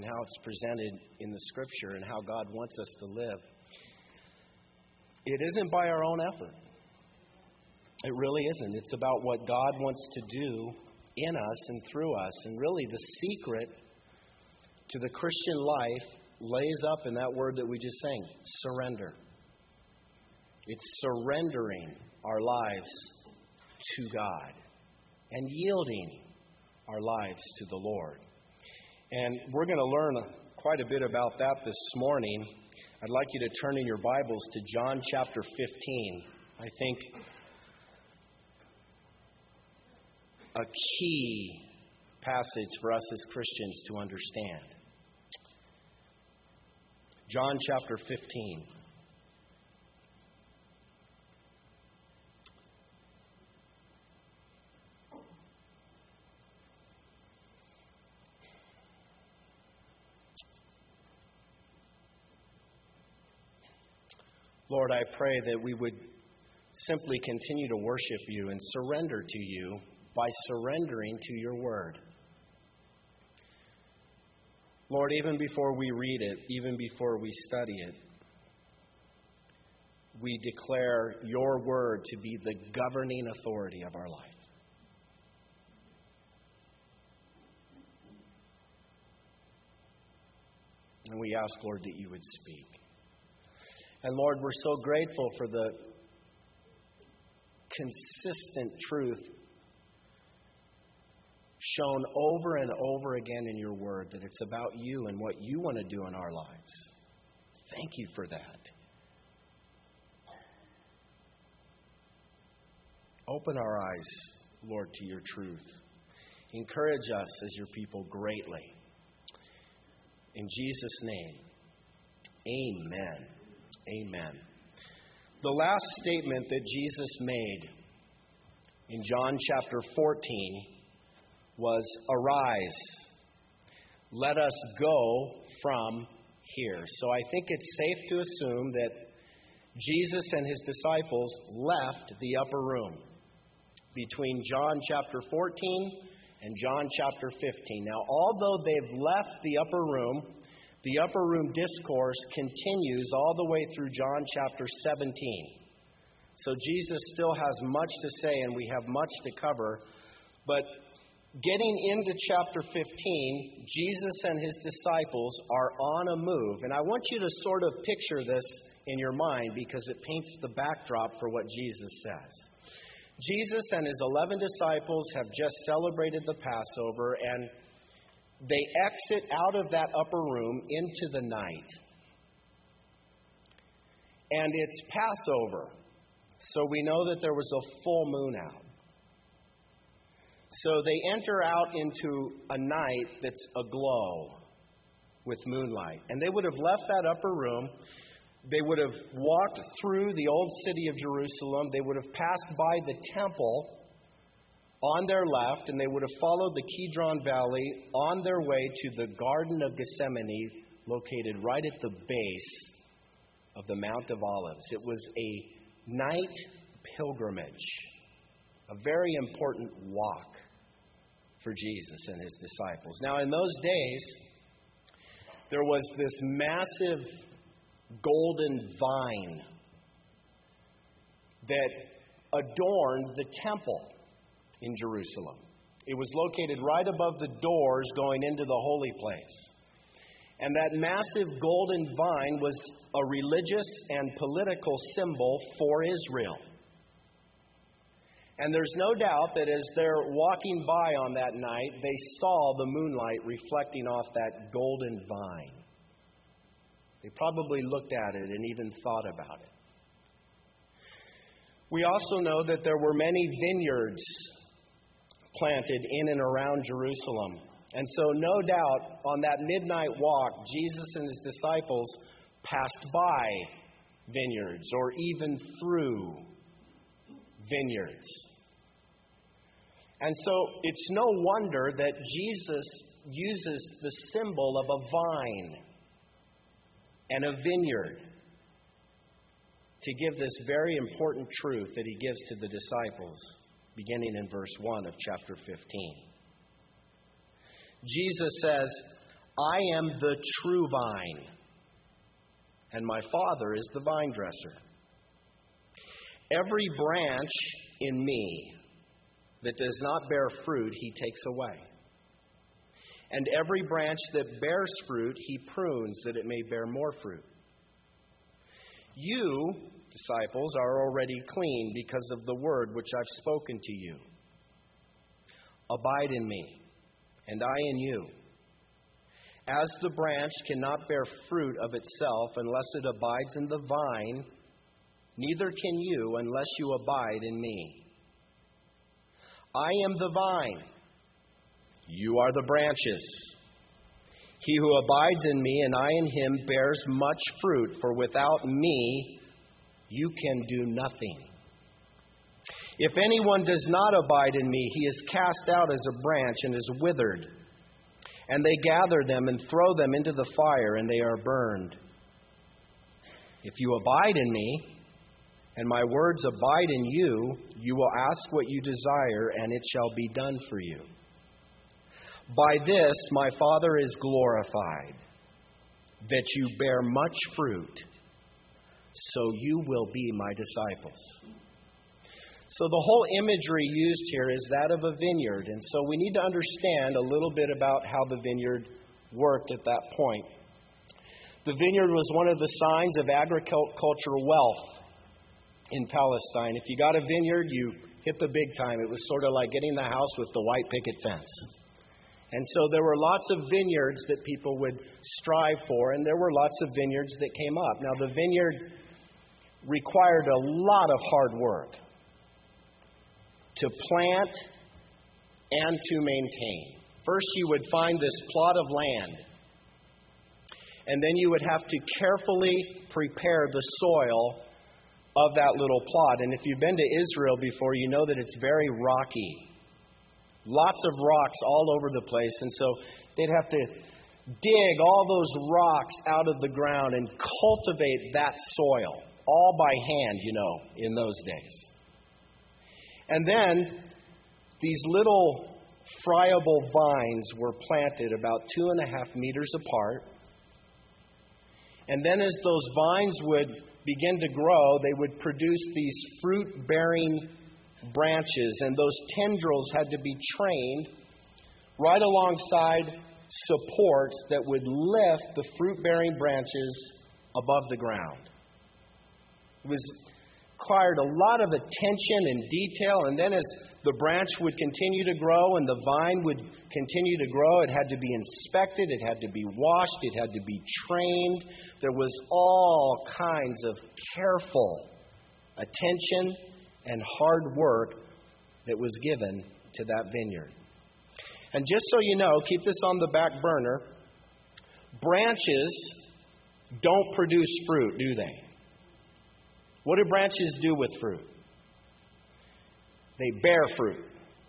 how it's presented in the Scripture and how God wants us to live, it isn't by our own effort. It really isn't. It's about what God wants to do in us and through us. And really the secret to the Christian life lays up in that word that we just sang, surrender. It's surrendering our lives to God and yielding our lives to the Lord. And we're going to learn quite a bit about that this morning. I'd like you to turn in your Bibles to John chapter 15. I think a key passage for us as Christians to understand. John chapter 15. Lord, I pray that we would simply continue to worship you and surrender to you by surrendering to your word. Lord, even before we read it, even before we study it, we declare your word to be the governing authority of our life. And we ask, Lord, that you would speak. And Lord, we're so grateful for the consistent truth shown over and over again in your word, that it's about you and what you want to do in our lives. Thank you for that. Open our eyes, Lord, to your truth. Encourage us as your people greatly. In Jesus' name, amen. Amen. The last statement that Jesus made in John chapter 14 was, "Arise, let us go from here." So I think it's safe to assume that Jesus and his disciples left the upper room between John chapter 14 and John chapter 15. Now, although they've left the upper room discourse continues all the way through John chapter 17. So Jesus still has much to say, and we have much to cover. But getting into chapter 15, Jesus and his disciples are on a move. And I want you to sort of picture this in your mind because it paints the backdrop for what Jesus says. Jesus and his 11 disciples have just celebrated the Passover, and they exit out of that upper room into the night. And it's Passover, so we know that there was a full moon out. So they enter out into a night that's aglow with moonlight. And they would have left that upper room. They would have walked through the old city of Jerusalem. They would have passed by the temple on their left, and they would have followed the Kidron Valley on their way to the Garden of Gethsemane, located right at the base of the Mount of Olives. It was a night pilgrimage, a very important walk for Jesus and his disciples. Now, in those days, there was this massive golden vine that adorned the temple in Jerusalem. It was located right above the doors going into the holy place. And that massive golden vine was a religious and political symbol for Israel. And there's no doubt that as they're walking by on that night, they saw the moonlight reflecting off that golden vine. They probably looked at it and even thought about it. We also know that there were many vineyards planted in and around Jerusalem. And so no doubt on that midnight walk, Jesus and his disciples passed by vineyards or even through vineyards. And so it's no wonder that Jesus uses the symbol of a vine and a vineyard to give this very important truth that he gives to the disciples, beginning in verse 1 of chapter 15. Jesus says, I am the true vine, and my Father is the vine dresser. Every branch in me that does not bear fruit, he takes away. And every branch that bears fruit, he prunes that it may bear more fruit. You, disciples, are already clean because of the word which I've spoken to you. Abide in me, and I in you. As the branch cannot bear fruit of itself unless it abides in the vine, neither can you unless you abide in me. I am the vine. You are the branches. He who abides in me and I in him bears much fruit, for without me you can do nothing. If anyone does not abide in me, he is cast out as a branch and is withered. And they gather them and throw them into the fire, and they are burned. If you abide in me, and my words abide in you, you will ask what you desire, and it shall be done for you. By this my Father is glorified, that you bear much fruit, so you will be my disciples. So the whole imagery used here is that of a vineyard, and so we need to understand a little bit about how the vineyard worked at that point. The vineyard was one of the signs of agricultural wealth in Palestine. If you got a vineyard, you hit the big time. It was sort of like getting the house with the white picket fence. And so there were lots of vineyards that people would strive for, and there were lots of vineyards that came up. Now, the vineyard required a lot of hard work to plant and to maintain. First, you would find this plot of land, and then you would have to carefully prepare the soil of that little plot. And if you've been to Israel before, you know that it's very rocky. Lots of rocks all over the place. And so they'd have to dig all those rocks out of the ground and cultivate that soil, all by hand, in those days. And then these little friable vines were planted about 2.5 meters apart. And then as those vines would begin to grow, they would produce these fruit-bearing branches, and those tendrils had to be trained right alongside supports that would lift the fruit-bearing branches above the ground. It required a lot of attention and detail, and then as the branch would continue to grow and the vine would continue to grow, it had to be inspected, it had to be washed, it had to be trained. There was all kinds of careful attention and hard work that was given to that vineyard. And just so you know, keep this on the back burner, branches don't produce fruit, do they? What do branches do with fruit? They bear fruit.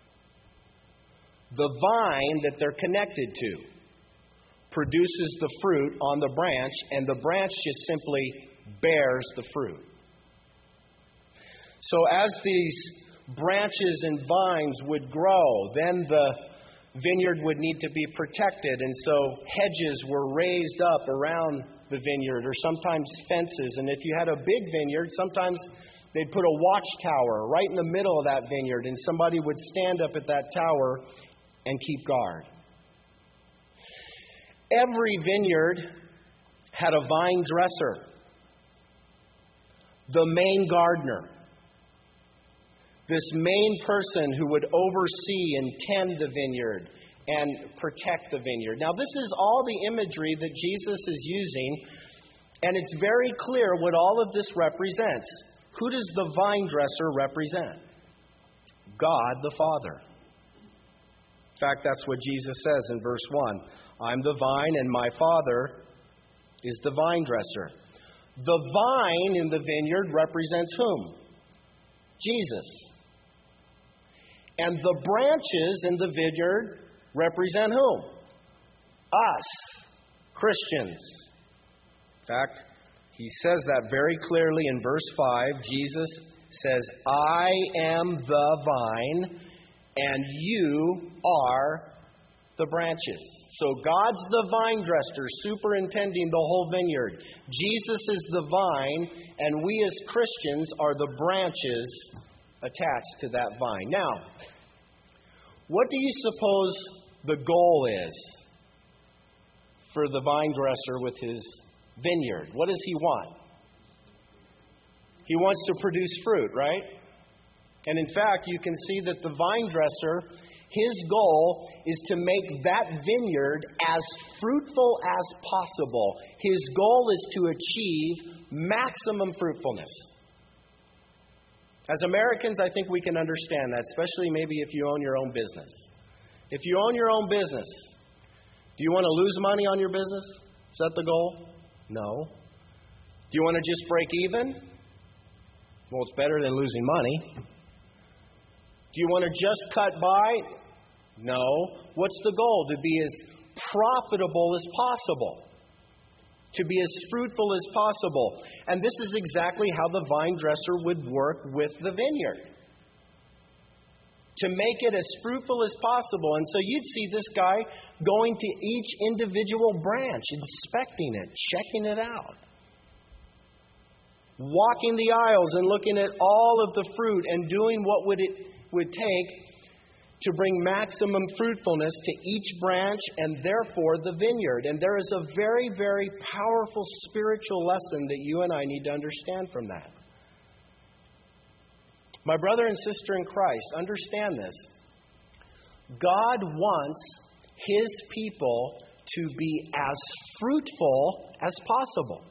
The vine that they're connected to produces the fruit on the branch, and the branch just simply bears the fruit. So as these branches and vines would grow, then the vineyard would need to be protected, and so hedges were raised up around the vineyard, or sometimes fences. And if you had a big vineyard, sometimes they'd put a watchtower right in the middle of that vineyard, and somebody would stand up at that tower and keep guard. Every vineyard had a vine dresser, the main gardener, this main person who would oversee and tend the vineyard and protect the vineyard. Now, this is all the imagery that Jesus is using, and it's very clear what all of this represents. Who does the vine dresser represent? God the Father. In fact, that's what Jesus says in verse 1. I'm the vine, and my Father is the vine dresser. The vine in the vineyard represents whom? Jesus. And the branches in the vineyard represent whom? Us, Christians. In fact, he says that very clearly in verse 5. Jesus says, I am the vine, and you are the branches. So God's the vine dresser, superintending the whole vineyard. Jesus is the vine, and we as Christians are the branches attached to that vine. Now, what do you suppose the goal is for the vine dresser with his vineyard? What does he want? He wants to produce fruit, right? And in fact, you can see that the vine dresser, his goal is to make that vineyard as fruitful as possible. His goal is to achieve maximum fruitfulness. As Americans, I think we can understand that, especially maybe if you own your own business. If you own your own business, do you want to lose money on your business? Is that the goal? No. Do you want to just break even? Well, it's better than losing money. Do you want to just cut by? No. What's the goal? To be as profitable as possible. To be as fruitful as possible. And this is exactly how the vine dresser would work with the vineyard. To make it as fruitful as possible. And so you'd see this guy going to each individual branch, inspecting it, checking it out. Walking the aisles and looking at all of the fruit and doing what it would take to bring maximum fruitfulness to each branch and therefore the vineyard. And there is a very, very powerful spiritual lesson that you and I need to understand from that. My brother and sister in Christ, understand this. God wants His people to be as fruitful as possible.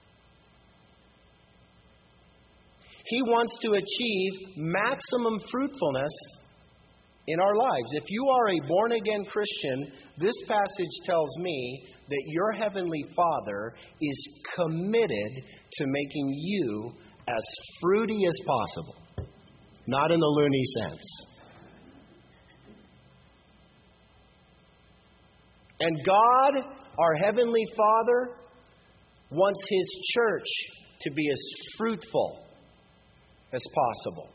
He wants to achieve maximum fruitfulness in our lives. If you are a born-again Christian, this passage tells me that your Heavenly Father is committed to making you as fruity as possible. Not in the loony sense. And God, our Heavenly Father, wants His church to be as fruitful as possible.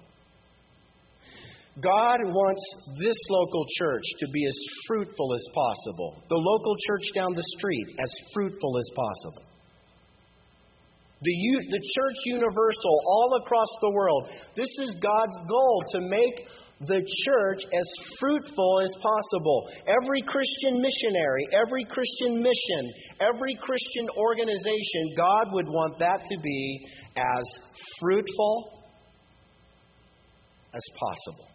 God wants this local church to be as fruitful as possible. The local church down the street as fruitful as possible. The church universal all across the world. This is God's goal, to make the church as fruitful as possible. Every Christian missionary, every Christian mission, every Christian organization, God would want that to be as fruitful as possible.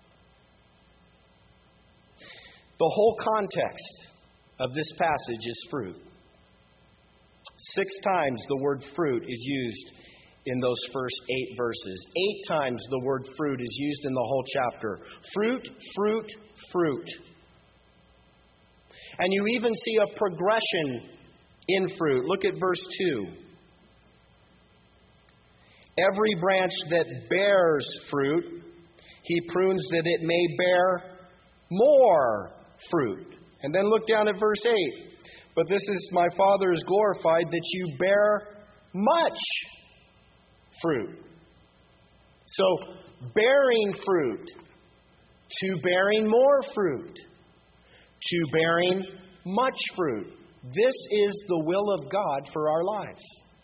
The whole context of this passage is fruit. 6 times the word fruit is used in those first 8 verses. 8 times the word fruit is used in the whole chapter. Fruit, fruit, fruit. And you even see a progression in fruit. Look at verse 2. Every branch that bears fruit, He prunes that it may bear more fruit. And then look down at verse 8. But this is my Father is glorified, that you bear much fruit. So, bearing fruit, to bearing more fruit, to bearing much fruit. This is the will of God for our lives.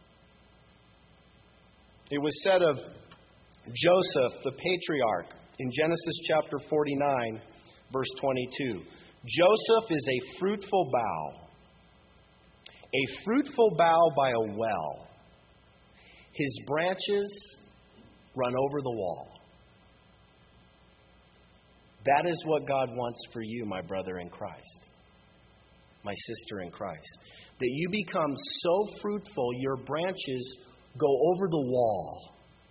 It was said of Joseph, the patriarch, in Genesis chapter 49, verse 22. Joseph is a fruitful bough. A fruitful bough by a well. His branches run over the wall. That is what God wants for you, my brother in Christ, my sister in Christ. That you become so fruitful, your branches go over the wall.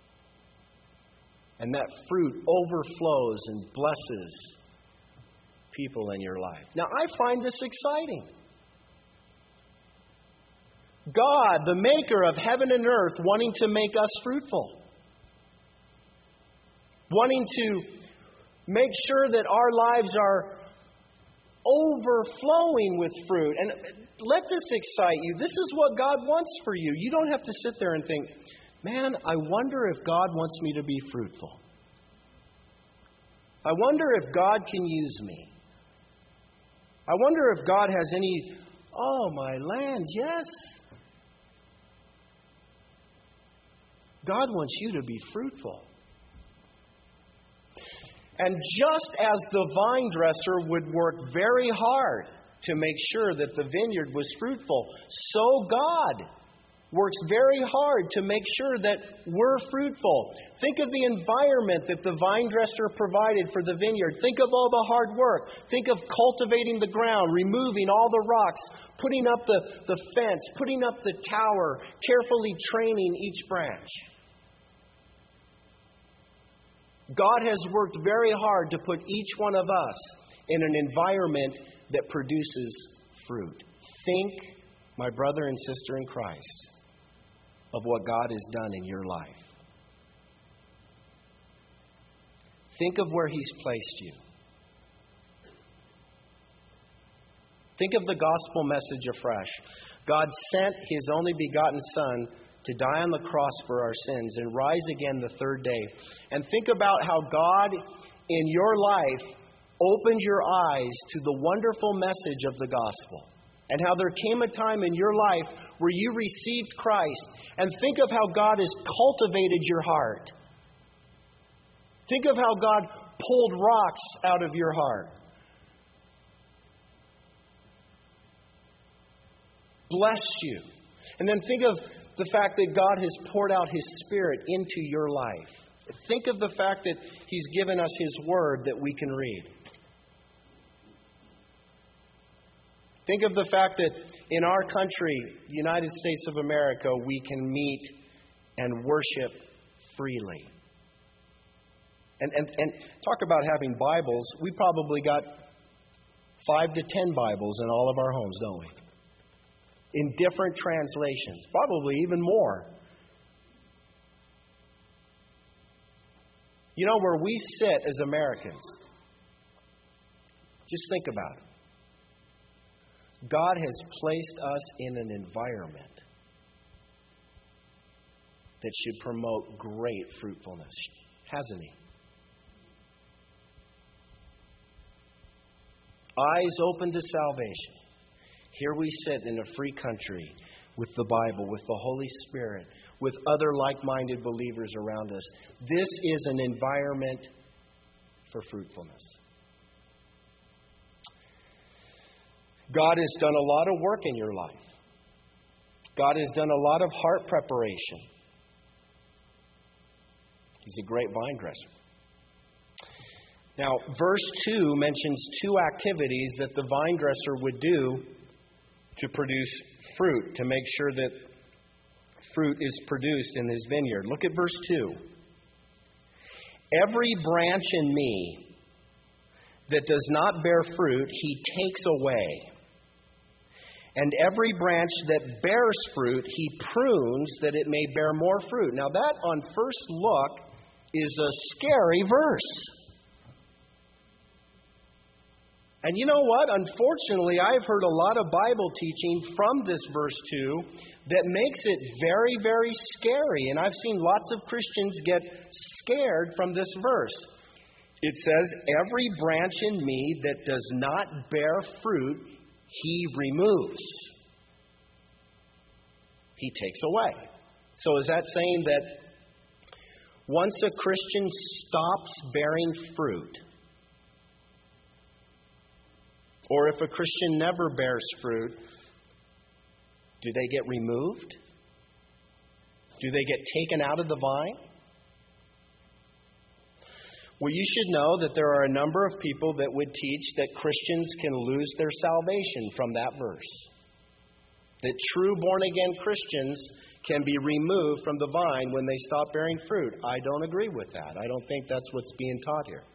And that fruit overflows and blesses people in your life. Now, I find this exciting. God, the maker of heaven and earth, wanting to make us fruitful. Wanting to make sure that our lives are overflowing with fruit. And let this excite you. This is what God wants for you. You don't have to sit there and think, man, I wonder if God wants me to be fruitful. I wonder if God can use me. I wonder if God has any, oh, my lands, yes. God wants you to be fruitful. And just as the vine dresser would work very hard to make sure that the vineyard was fruitful, so God works very hard to make sure that we're fruitful. Think of the environment that the vine dresser provided for the vineyard. Think of all the hard work. Think of cultivating the ground, removing all the rocks, putting up the fence, putting up the tower, carefully training each branch. God has worked very hard to put each one of us in an environment that produces fruit. Think, my brother and sister in Christ, of what God has done in your life. Think of where He's placed you. Think of the gospel message afresh. God sent His only begotten Son to die on the cross for our sins and rise again the third day. And think about how God in your life opened your eyes to the wonderful message of the gospel. And how there came a time in your life where you received Christ. And think of how God has cultivated your heart. Think of how God pulled rocks out of your heart. Blessed you. And then think of the fact that God has poured out His Spirit into your life. Think of the fact that He's given us His Word that we can read. Think of the fact that in our country, the United States of America, we can meet and worship freely. And talk about having Bibles. We probably got 5 to 10 Bibles in all of our homes, don't we? In different translations, probably even more. You know, where we sit as Americans, just think about it. God has placed us in an environment that should promote great fruitfulness, hasn't He? Eyes open to salvation. Here we sit in a free country with the Bible, with the Holy Spirit, with other like-minded believers around us. This is an environment for fruitfulness. God has done a lot of work in your life. God has done a lot of heart preparation. He's a great vine dresser. Now, verse 2 mentions 2 activities that the vine dresser would do to produce fruit, to make sure that fruit is produced in his vineyard. Look at verse 2. Every branch in me that does not bear fruit, He takes away. And every branch that bears fruit, He prunes that it may bear more fruit. Now that, on first look, is a scary verse. And you know what? Unfortunately, I've heard a lot of Bible teaching from this verse 2 that makes it very, very scary. And I've seen lots of Christians get scared from this verse. It says, every branch in me that does not bear fruit, He removes. He takes away. So is that saying that once a Christian stops bearing fruit, or if a Christian never bears fruit, do they get removed? Do they get taken out of the vine? Well, you should know that there are a number of people that would teach that Christians can lose their salvation from that verse. That true born-again Christians can be removed from the vine when they stop bearing fruit. I don't agree with that. I don't think that's what's being taught here.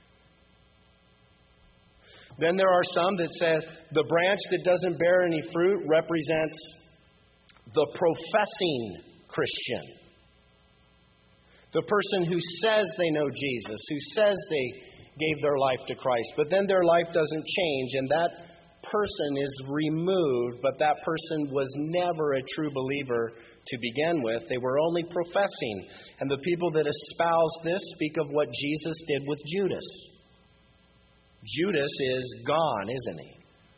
Then there are some that say the branch that doesn't bear any fruit represents the professing Christian. The person who says they know Jesus, who says they gave their life to Christ, but then their life doesn't change, and that person is removed, but that person was never a true believer to begin with. They were only professing. And the people that espouse this speak of what Jesus did with Judas. Judas is gone, isn't he?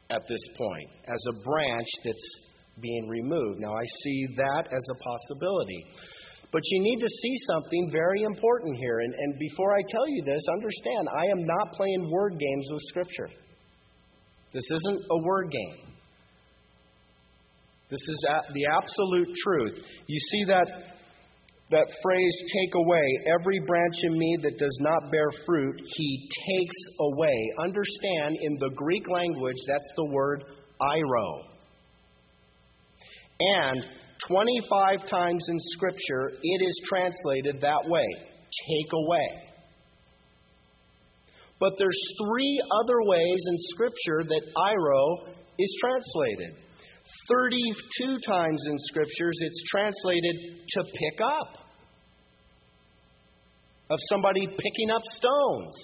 at this point as a branch that's being removed. Now, I see that as a possibility. But you need to see something very important here. And before I tell you this, understand, I am not playing word games with Scripture. This isn't a word game. This is the absolute truth. You see that phrase, take away. Every branch in me that does not bear fruit, He takes away. Understand, in the Greek language, that's the word airo. And 25 times in Scripture, it is translated that way, take away. But there's 3 other ways in Scripture that airo is translated. 32 times in Scriptures, it's translated to pick up. Of somebody picking up stones.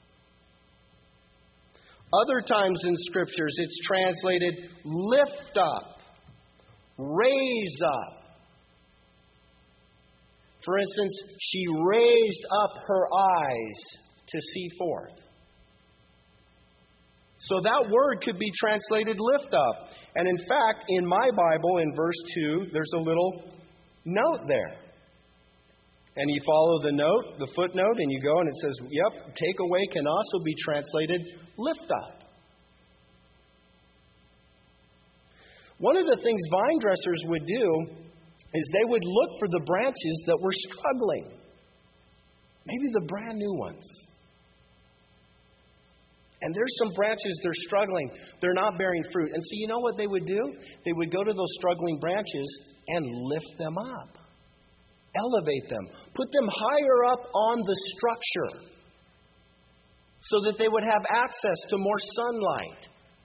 Other times in Scriptures, it's translated lift up. Raise up. For instance, she raised up her eyes to see forth. So that word could be translated lift up. And in fact, in my Bible, in verse 2, there's a little note there. And you follow the note, the footnote, and you go and it says, yep, take away can also be translated lift up. One of the things vine dressers would do is they would look for the branches that were struggling. Maybe the brand new ones. And there's some branches, they're struggling. They're not bearing fruit. And so you know what they would do? They would go to those struggling branches and lift them up. Elevate them. Put them higher up on the structure so that they would have access to more sunlight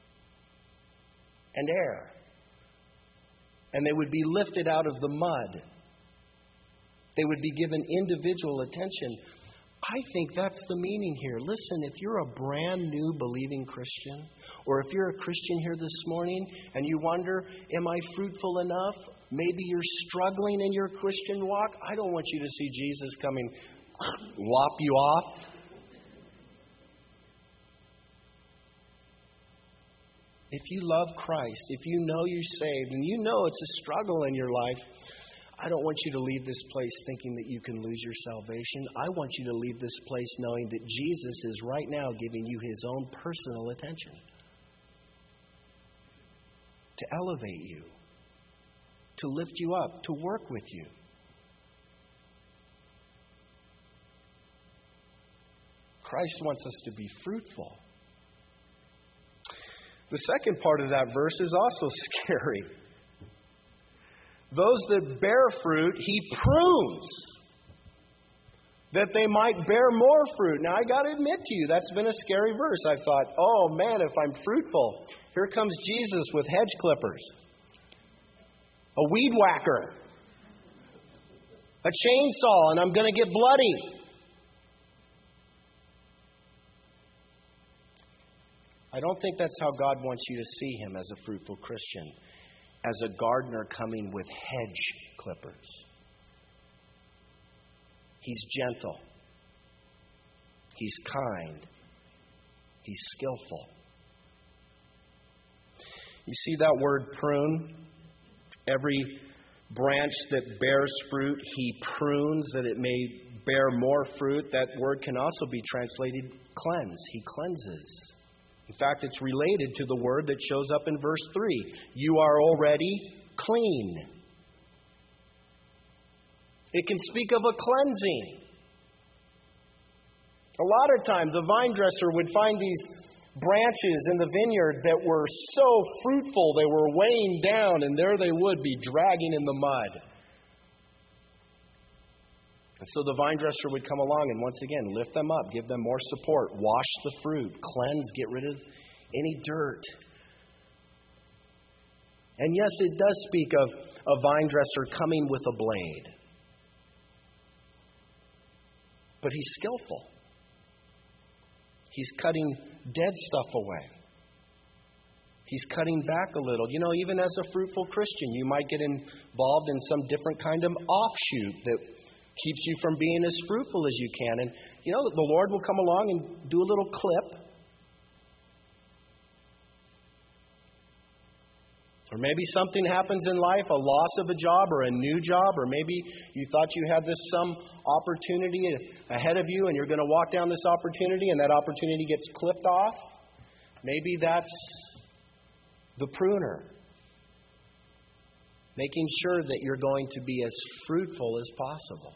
and air. And they would be lifted out of the mud. They would be given individual attention. I think that's the meaning here. Listen, if you're a brand new believing Christian, or if you're a Christian here this morning and you wonder, am I fruitful enough? Maybe you're struggling in your Christian walk. I don't want you to see Jesus coming, lop you off. If you love Christ, if you know you're saved, and you know it's a struggle in your life, I don't want you to leave this place thinking that you can lose your salvation. I want you to leave this place knowing that Jesus is right now giving you His own personal attention to elevate you, to lift you up, to work with you. Christ wants us to be fruitful. The second part of that verse is also scary. Those that bear fruit, He prunes, that they might bear more fruit. Now, I got to admit to you, that's been a scary verse. I thought, oh man, if I'm fruitful, here comes Jesus with hedge clippers, a weed whacker, a chainsaw, and I'm going to get bloody. I don't think that's how God wants you to see Him as a fruitful Christian, as a gardener coming with hedge clippers. He's gentle. He's kind. He's skillful. You see that word prune? Every branch that bears fruit, He prunes that it may bear more fruit. That word can also be translated cleanse. He cleanses. In fact, it's related to the word that shows up in verse 3. You are already clean. It can speak of a cleansing. A lot of times, the vine dresser would find these branches in the vineyard that were so fruitful, they were weighing down, and there they would be dragging in the mud. And so the vine dresser would come along and once again lift them up, give them more support, wash the fruit, cleanse, get rid of any dirt. And yes, it does speak of a vine dresser coming with a blade. But he's skillful. He's cutting dead stuff away. He's cutting back a little. You know, even as a fruitful Christian, you might get involved in some different kind of offshoot that keeps you from being as fruitful as you can. And, you know, the Lord will come along and do a little clip. Or maybe something happens in life, a loss of a job or a new job, or maybe you thought you had some opportunity ahead of you and you're going to walk down this opportunity and that opportunity gets clipped off. Maybe that's the pruner, making sure that you're going to be as fruitful as possible.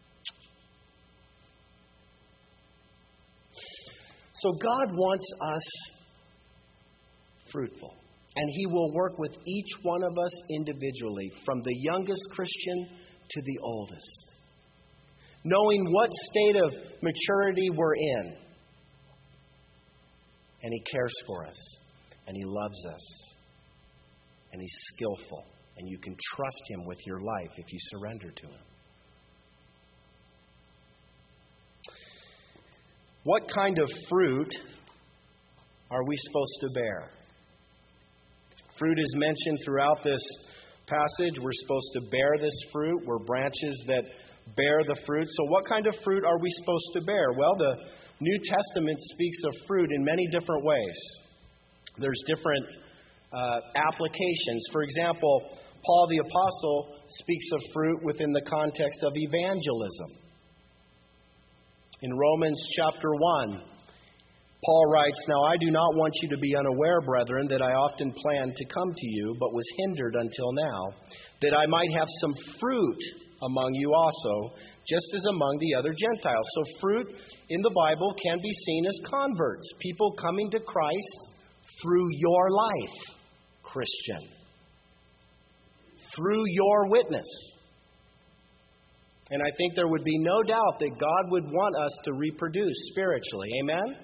So God wants us fruitful. And He will work with each one of us individually, from the youngest Christian to the oldest, knowing what state of maturity we're in. And He cares for us, and He loves us, and He's skillful, and you can trust Him with your life if you surrender to Him. What kind of fruit are we supposed to bear? Fruit is mentioned throughout this passage. We're supposed to bear this fruit. We're branches that bear the fruit. So what kind of fruit are we supposed to bear? Well, the New Testament speaks of fruit in many different ways. There's different applications. For example, Paul the Apostle speaks of fruit within the context of evangelism. In Romans chapter 1, Paul writes, "Now I do not want you to be unaware, brethren, that I often planned to come to you, but was hindered until now, that I might have some fruit among you also, just as among the other Gentiles." So fruit in the Bible can be seen as converts, people coming to Christ through your life, Christian, through your witness. And I think there would be no doubt that God would want us to reproduce spiritually. Amen?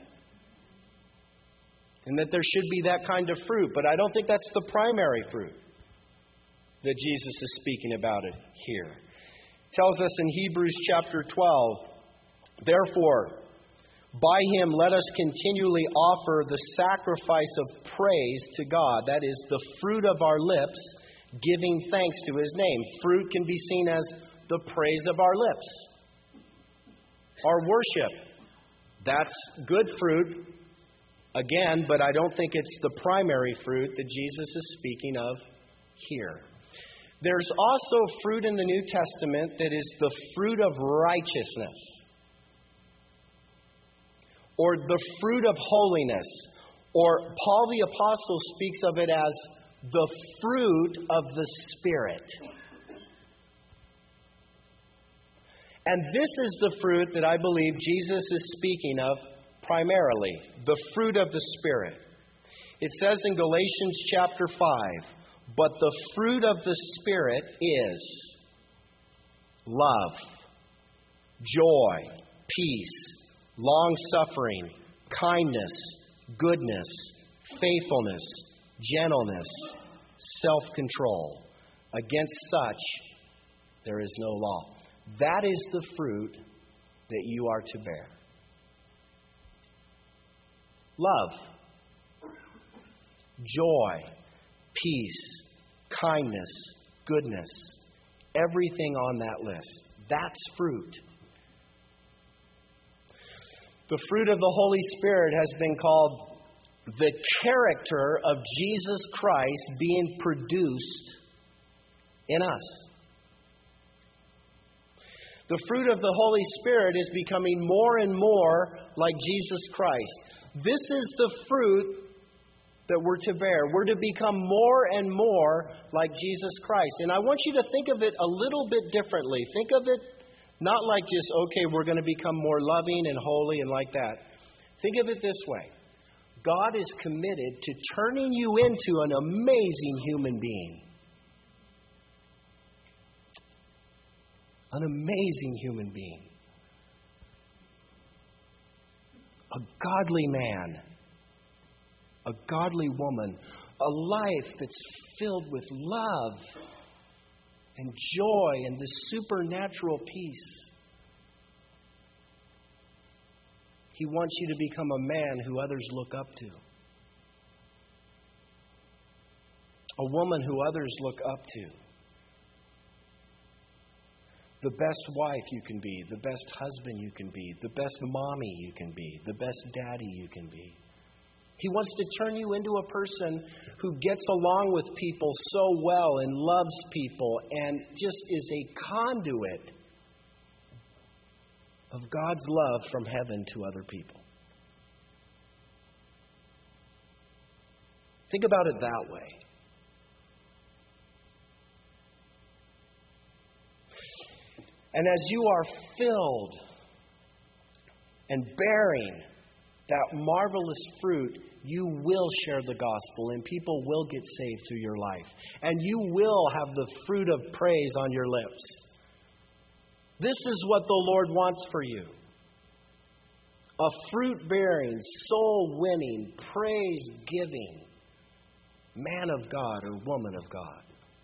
And that there should be that kind of fruit. But I don't think that's the primary fruit that Jesus is speaking about it here. It tells us in Hebrews chapter 12, "Therefore, by Him let us continually offer the sacrifice of praise to God." That is, the fruit of our lips, giving thanks to His name. Fruit can be seen as the praise of our lips. Our worship, that's good fruit. Again, but I don't think it's the primary fruit that Jesus is speaking of here. There's also fruit in the New Testament that is the fruit of righteousness, or the fruit of holiness, or Paul the Apostle speaks of it as the fruit of the Spirit. And this is the fruit that I believe Jesus is speaking of primarily, the fruit of the Spirit. It says in Galatians chapter 5, "But the fruit of the Spirit is love, joy, peace, long-suffering, kindness, goodness, faithfulness, gentleness, self-control. Against such there is no law." That is the fruit that you are to bear. Love, joy, peace, kindness, goodness, everything on that list. That's fruit. The fruit of the Holy Spirit has been called the character of Jesus Christ being produced in us. The fruit of the Holy Spirit is becoming more and more like Jesus Christ. This is the fruit that we're to bear. We're to become more and more like Jesus Christ. And I want you to think of it a little bit differently. Think of it not like just, okay, we're going to become more loving and holy and like that. Think of it this way. God is committed to turning you into an amazing human being. An amazing human being. A godly man. A godly woman. A life that's filled with love and joy and this supernatural peace. He wants you to become a man who others look up to. A woman who others look up to. The best wife you can be, the best husband you can be, the best mommy you can be, the best daddy you can be. He wants to turn you into a person who gets along with people so well and loves people and just is a conduit of God's love from heaven to other people. Think about it that way. And as you are filled and bearing that marvelous fruit, you will share the gospel and people will get saved through your life. And you will have the fruit of praise on your lips. This is what the Lord wants for you. A fruit-bearing, soul-winning, praise-giving man of God or woman of God.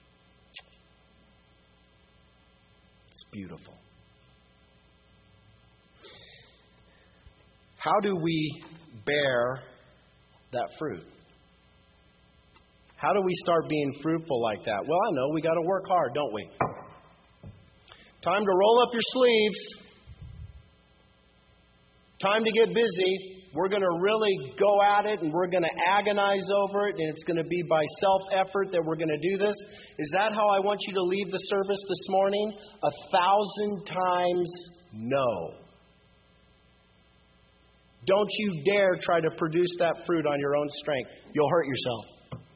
It's beautiful. How do we bear that fruit? How do we start being fruitful like that? Well, I know we got to work hard, don't we? Time to roll up your sleeves. Time to get busy. We're going to really go at it and we're going to agonize over it, and it's going to be by self-effort that we're going to do this. Is that how I want you to leave the service this morning? 1,000 times no. Don't you dare try to produce that fruit on your own strength. You'll hurt yourself.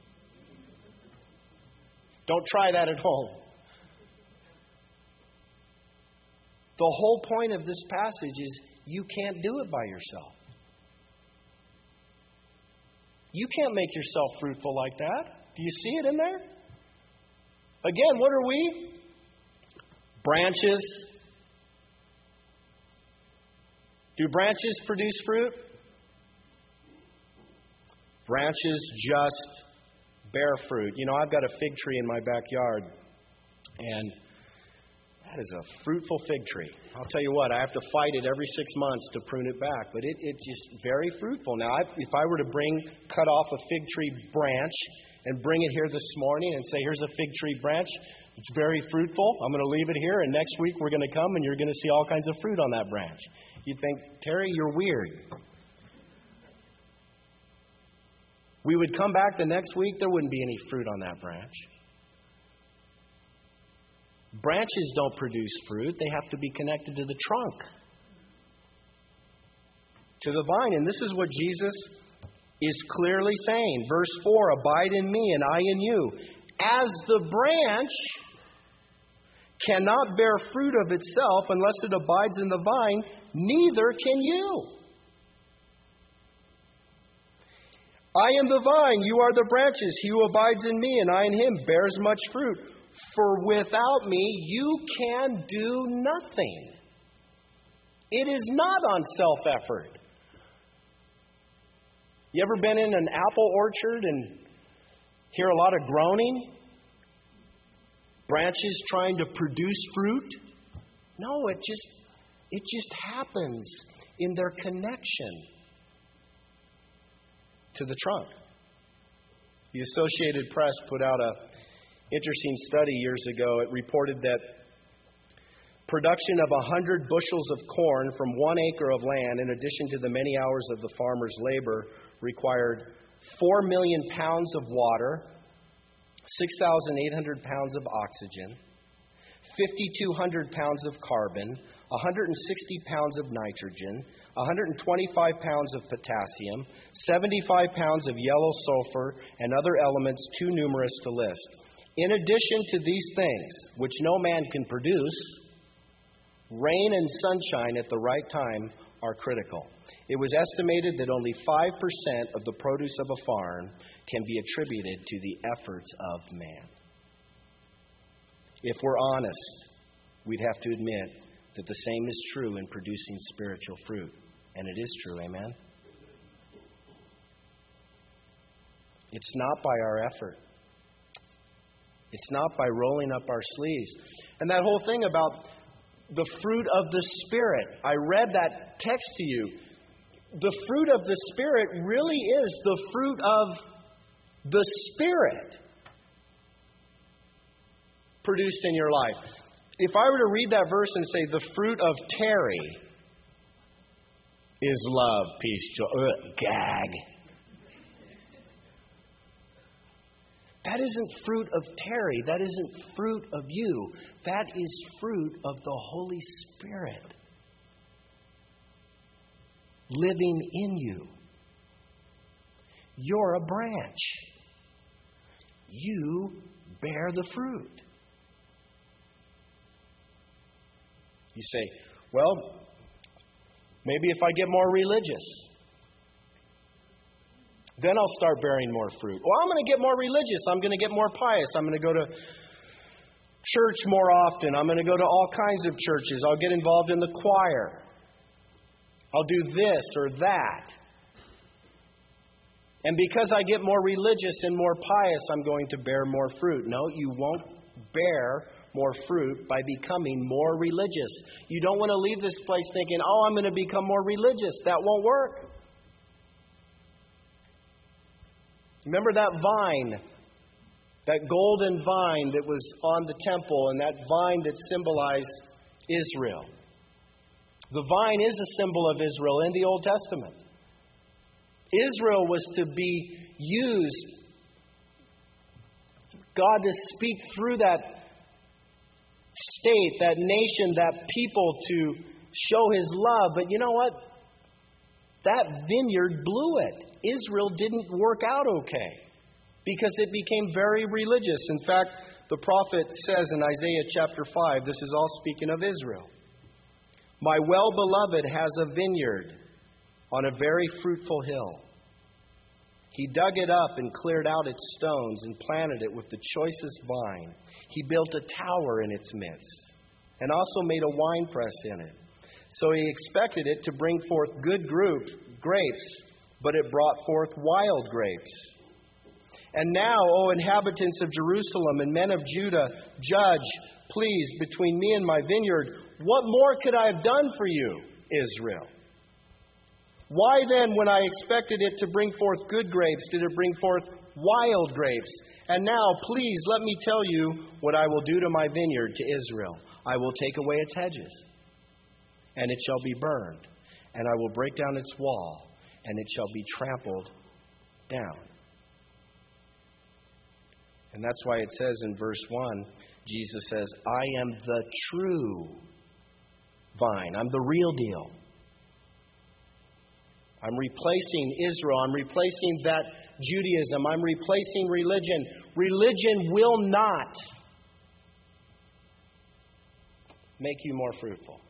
Don't try that at home. The whole point of this passage is you can't do it by yourself. You can't make yourself fruitful like that. Do you see it in there? Again, what are we? Branches. Do branches produce fruit? Branches just bear fruit. You know, I've got a fig tree in my backyard, and that is a fruitful fig tree. I'll tell you what, I have to fight it every 6 months to prune it back, but it's just very fruitful. Now, if I were to cut off a fig tree branch and bring it here this morning and say, here's a fig tree branch, it's very fruitful. I'm going to leave it here, and next week we're going to come and you're going to see all kinds of fruit on that branch. You'd think, Terry, you're weird. We would come back the next week, there wouldn't be any fruit on that branch. Branches don't produce fruit. They have to be connected to the trunk, to the vine. And this is what Jesus is clearly saying. Verse 4, abide in me and I in you. As the branch cannot bear fruit of itself unless it abides in the vine, neither can you. I am the vine, you are the branches. He who abides in me and I in him bears much fruit. For without me, you can do nothing. It is not on self-effort. You ever been in an apple orchard and hear a lot of groaning? Branches trying to produce fruit? No, it just happens in their connection to the trunk. The Associated Press put out a interesting study years ago. It reported that production of 100 bushels of corn from 1 acre of land, in addition to the many hours of the farmer's labor, required 4 million pounds of water, 6,800 pounds of oxygen, 5,200 pounds of carbon, 160 pounds of nitrogen, 125 pounds of potassium, 75 pounds of yellow sulfur, and other elements too numerous to list. In addition to these things, which no man can produce, rain and sunshine at the right time are critical. It was estimated that only 5% of the produce of a farm can be attributed to the efforts of man. If we're honest, we'd have to admit that the same is true in producing spiritual fruit. And it is true, amen? It's not by our effort. It's not by rolling up our sleeves. And that whole thing about the fruit of the Spirit, I read that text to you. The fruit of the Spirit really is the fruit of the Spirit produced in your life. If I were to read that verse and say the fruit of Terry is love, peace, joy, gag. That isn't fruit of Terry. That isn't fruit of you. That is fruit of the Holy Spirit living in you. You're a branch. You bear the fruit. You say, well, maybe if I get more religious, then I'll start bearing more fruit. Well, I'm going to get more religious. I'm going to get more pious. I'm going to go to church more often. I'm going to go to all kinds of churches. I'll get involved in the choir. I'll do this or that. And because I get more religious and more pious, I'm going to bear more fruit. No, you won't bear more fruit by becoming more religious. You don't want to leave this place thinking, oh, I'm going to become more religious. That won't work. Remember that vine, that golden vine that was on the temple, and that vine that symbolized Israel. The vine is a symbol of Israel in the Old Testament. Israel was to be used, God to speak through that state, that nation, that people to show His love. But you know what? That vineyard blew it. Israel didn't work out okay because it became very religious. In fact, the prophet says in Isaiah chapter 5, this is all speaking of Israel, my well-beloved has a vineyard on a very fruitful hill. He dug it up and cleared out its stones and planted it with the choicest vine. He built a tower in its midst and also made a winepress in it. So he expected it to bring forth good grapes, but it brought forth wild grapes. And now, O inhabitants of Jerusalem and men of Judah, judge, please, between me and my vineyard, what more could I have done for you, Israel? Why then, when I expected it to bring forth good grapes, did it bring forth wild grapes? And now, please, let me tell you what I will do to my vineyard, to Israel. I will take away its hedges, and it shall be burned, and I will break down its wall, and it shall be trampled down. And that's why it says in verse 1, Jesus says, I am the true vine. I'm the real deal. I'm replacing Israel. I'm replacing that Judaism. I'm replacing religion. Religion will not make you more fruitful.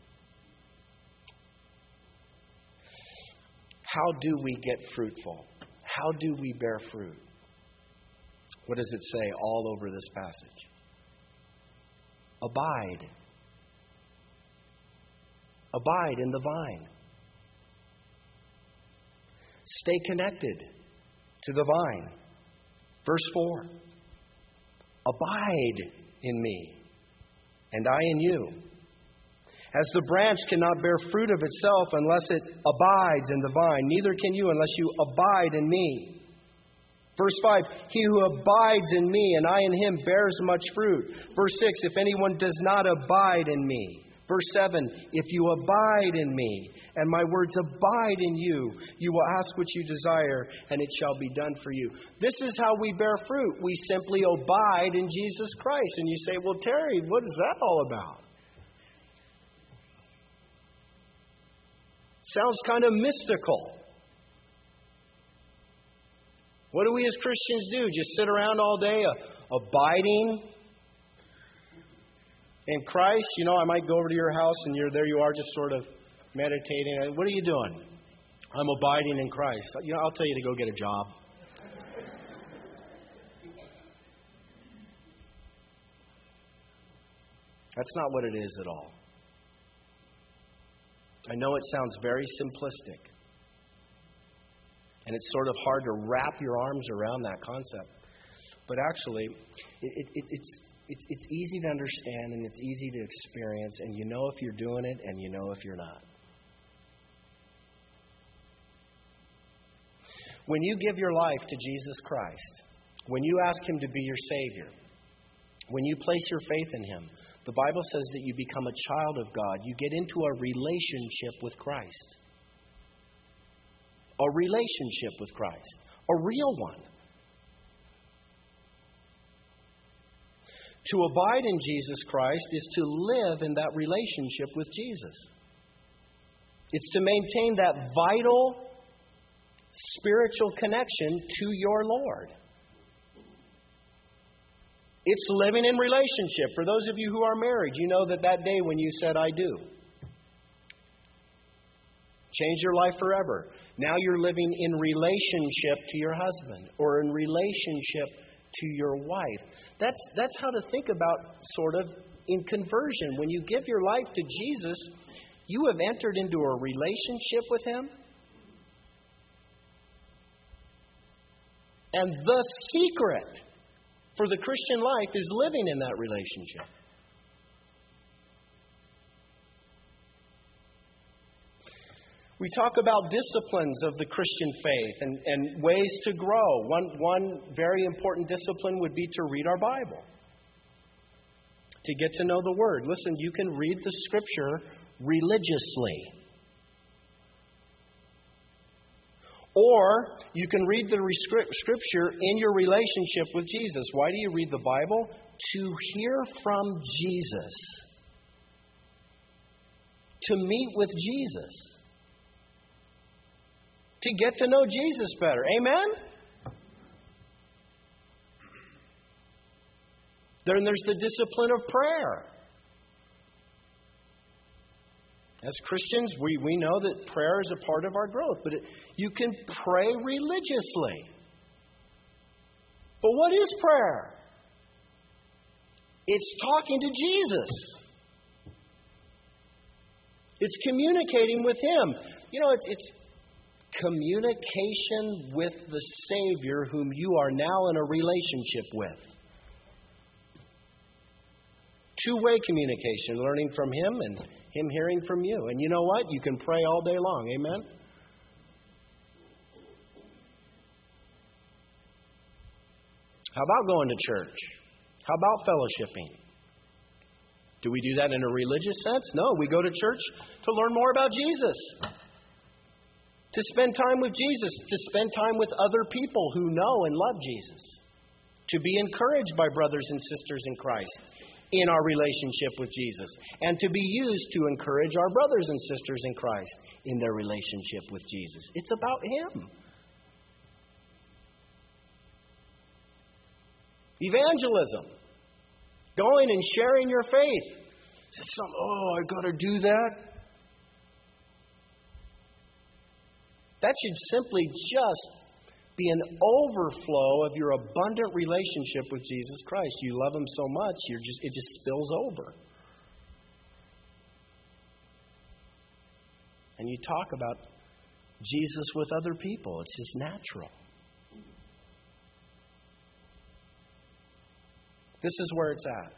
How do we get fruitful? How do we bear fruit? What does it say all over this passage? Abide. Abide in the vine. Stay connected to the vine. Verse 4. Abide in me, and I in you. As the branch cannot bear fruit of itself unless it abides in the vine, neither can you unless you abide in me. Verse 5, he who abides in me and I in him bears much fruit. Verse 6, if anyone does not abide in me. Verse 7, if you abide in me and my words abide in you, you will ask what you desire and it shall be done for you. This is how we bear fruit. We simply abide in Jesus Christ. And you say, well, Terry, what is that all about? Sounds kind of mystical. What do we as Christians do? Just sit around all day abiding in Christ? You know, I might go over to your house and there you are just sort of meditating. What are you doing? I'm abiding in Christ. You know, I'll tell you to go get a job. That's not what it is at all. I know it sounds very simplistic. And it's sort of hard to wrap your arms around that concept. But actually, it's easy to understand and it's easy to experience. And you know if you're doing it and you know if you're not. When you give your life to Jesus Christ, when you ask Him to be your Savior, when you place your faith in Him, the Bible says that you become a child of God. You get into a relationship with Christ. A relationship with Christ. A real one. To abide in Jesus Christ is to live in that relationship with Jesus. It's to maintain that vital spiritual connection to your Lord. It's living in relationship. For those of you who are married, you know that day when you said, I do, changed your life forever. Now you're living in relationship to your husband or in relationship to your wife. That's how to think about sort of in conversion. When you give your life to Jesus, you have entered into a relationship with Him. And the secret for the Christian life is living in that relationship. We talk about disciplines of the Christian faith and ways to grow. One very important discipline would be to read our Bible, to get to know the Word. Listen, you can read the Scripture religiously. Or you can read the Scripture in your relationship with Jesus. Why do you read the Bible? To hear from Jesus. To meet with Jesus. To get to know Jesus better. Amen? Then there's the discipline of prayer. As Christians, we know that prayer is a part of our growth, but you can pray religiously. But what is prayer? It's talking to Jesus. It's communicating with Him. You know, it's communication with the Savior whom you are now in a relationship with. Two-way communication, learning from Him and Him hearing from you. And you know what? You can pray all day long. Amen? How about going to church? How about fellowshipping? Do we do that in a religious sense? No, we go to church to learn more about Jesus. To spend time with Jesus. To spend time with other people who know and love Jesus. To be encouraged by brothers and sisters in Christ in our relationship with Jesus, and to be used to encourage our brothers and sisters in Christ in their relationship with Jesus. It's about Him. Evangelism. Going and sharing your faith. I got to do that. That should simply just be an overflow of your abundant relationship with Jesus Christ. You love Him so much, it just spills over. And you talk about Jesus with other people. It's just natural. This is where it's at.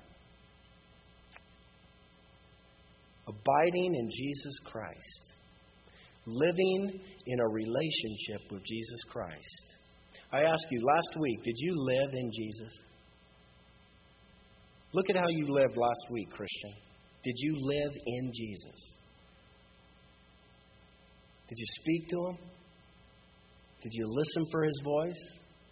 Abiding in Jesus Christ. Living in a relationship with Jesus Christ. I ask you, last week, did you live in Jesus? Look at how you lived last week, Christian. Did you live in Jesus? Did you speak to Him? Did you listen for His voice?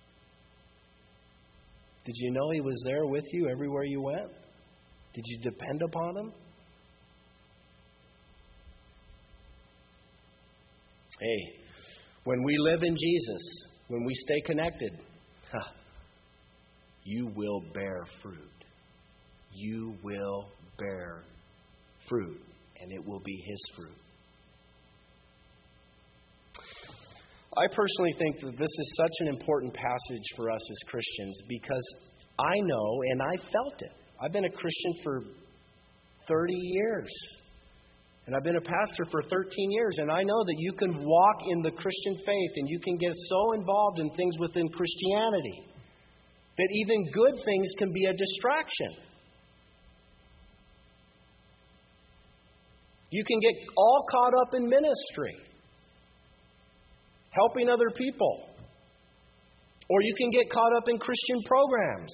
Did you know He was there with you everywhere you went? Did you depend upon Him? Hey, when we live in Jesus, when we stay connected, you will bear fruit. You will bear fruit, and it will be His fruit. I personally think that this is such an important passage for us as Christians because I know and I felt it. I've been a Christian for 30 years. And I've been a pastor for 13 years, and I know that you can walk in the Christian faith and you can get so involved in things within Christianity that even good things can be a distraction. You can get all caught up in ministry, helping other people, or you can get caught up in Christian programs.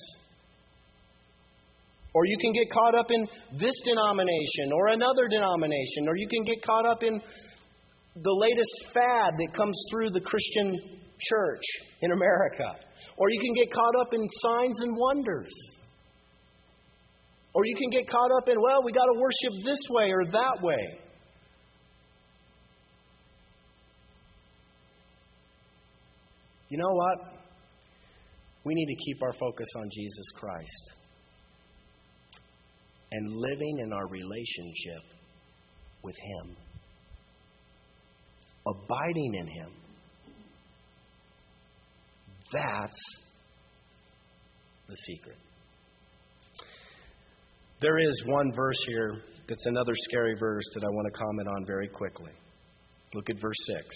Or you can get caught up in this denomination or another denomination. Or you can get caught up in the latest fad that comes through the Christian church in America. Or you can get caught up in signs and wonders. Or you can get caught up in, well, we got to worship this way or that way. You know what? We need to keep our focus on Jesus Christ and living in our relationship with Him. Abiding in Him. That's the secret. There is one verse here that's another scary verse that I want to comment on very quickly. Look at verse 6.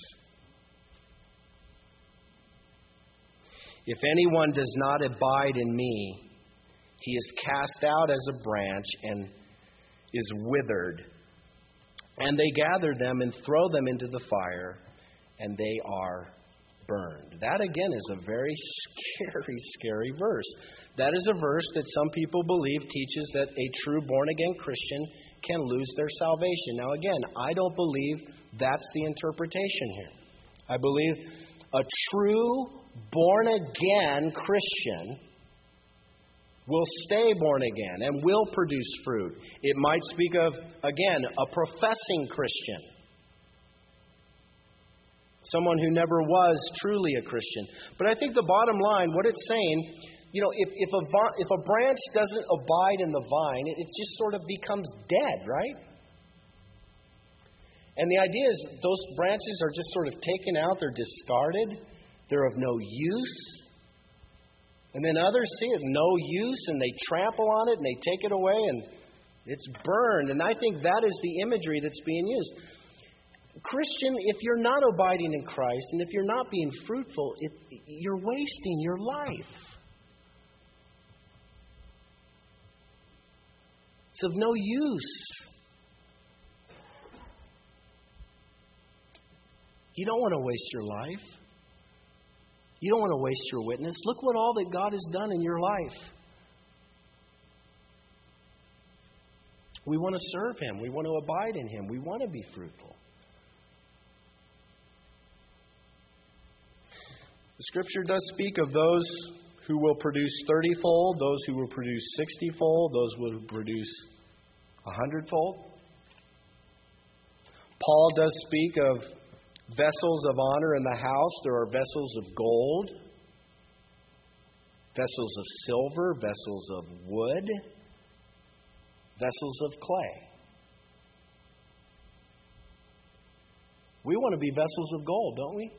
If anyone does not abide in me, he is cast out as a branch and is withered. And they gather them and throw them into the fire, and they are burned. That again is a very scary verse. That is a verse that some people believe teaches that a true born-again Christian can lose their salvation. Now again, I don't believe that's the interpretation here. I believe a true born-again Christian will stay born again and will produce fruit. It might speak of, again, a professing Christian. Someone who never was truly a Christian. But I think the bottom line, what it's saying, if a branch doesn't abide in the vine, it just sort of becomes dead, right? And the idea is those branches are just sort of taken out, they're discarded, they're of no use. And then others see it no use and they trample on it and they take it away and it's burned. And I think that is the imagery that's being used. Christian, if you're not abiding in Christ and if you're not being fruitful, you're wasting your life. It's of no use. You don't want to waste your life. You don't want to waste your witness. Look what all that God has done in your life. We want to serve Him. We want to abide in Him. We want to be fruitful. The Scripture does speak of those who will produce 30-fold, those who will produce 60-fold, those who will produce 100-fold. Paul does speak of vessels of honor in the house. There are vessels of gold, vessels of silver, vessels of wood, vessels of clay. We want to be vessels of gold, don't we?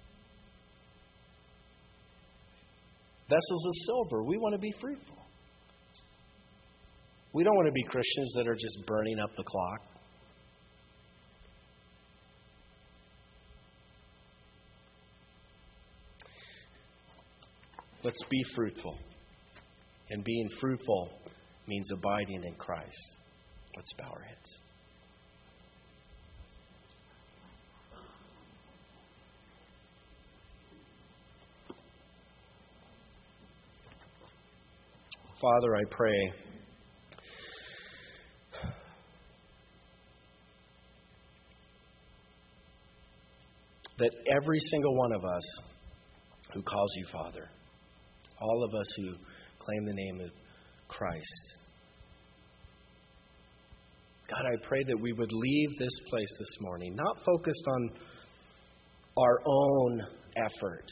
Vessels of silver. We want to be fruitful. We don't want to be Christians that are just burning up the clock. Let's be fruitful. And being fruitful means abiding in Christ. Let's bow our heads. Father, I pray that every single one of us who calls you Father, all of us who claim the name of Christ, God, I pray that we would leave this place this morning, not focused on our own effort.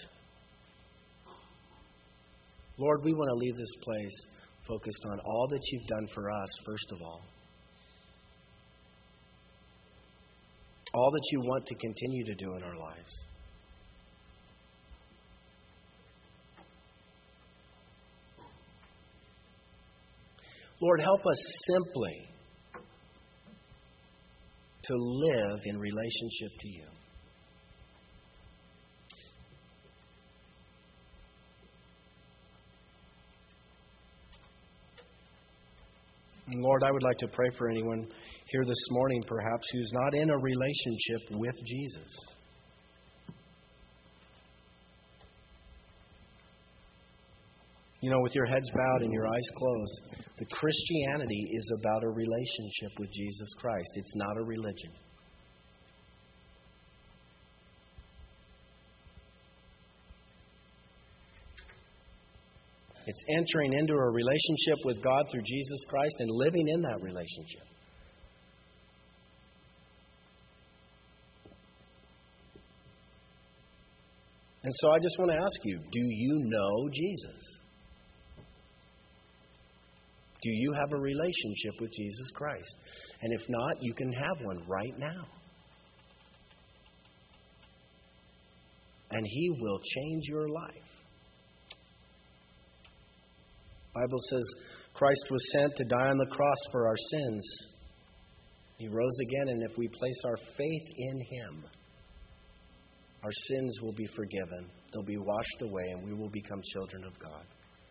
Lord, we want to leave this place focused on all that you've done for us, first of all. All that you want to continue to do in our lives. Lord, help us simply to live in relationship to you. And Lord, I would like to pray for anyone here this morning, perhaps, who's not in a relationship with Jesus. You know, with your heads bowed and your eyes closed, the Christianity is about a relationship with Jesus Christ. It's not a religion. It's entering into a relationship with God through Jesus Christ and living in that relationship. And so I just want to ask you, do you know Jesus? Do you have a relationship with Jesus Christ? And if not, you can have one right now. And He will change your life. The Bible says Christ was sent to die on the cross for our sins. He rose again, and if we place our faith in Him, our sins will be forgiven. They'll be washed away, and we will become children of God.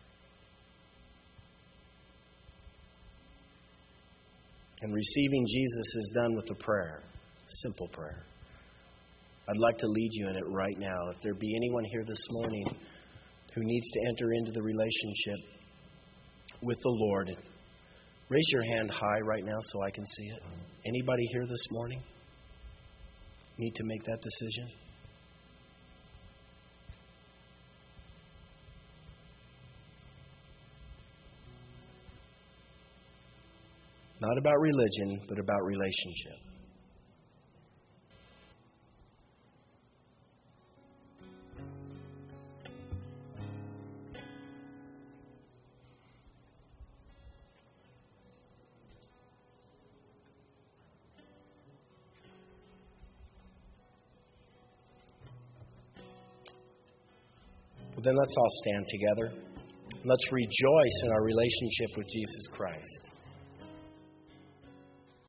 And receiving Jesus is done with a prayer, simple prayer. I'd like to lead you in it right now. If there be anyone here this morning who needs to enter into the relationship with the Lord, raise your hand high right now so I can see it. Anybody here this morning need to make that decision? Not about religion, but about relationship. Well, then let's all stand together. Let's rejoice in our relationship with Jesus Christ.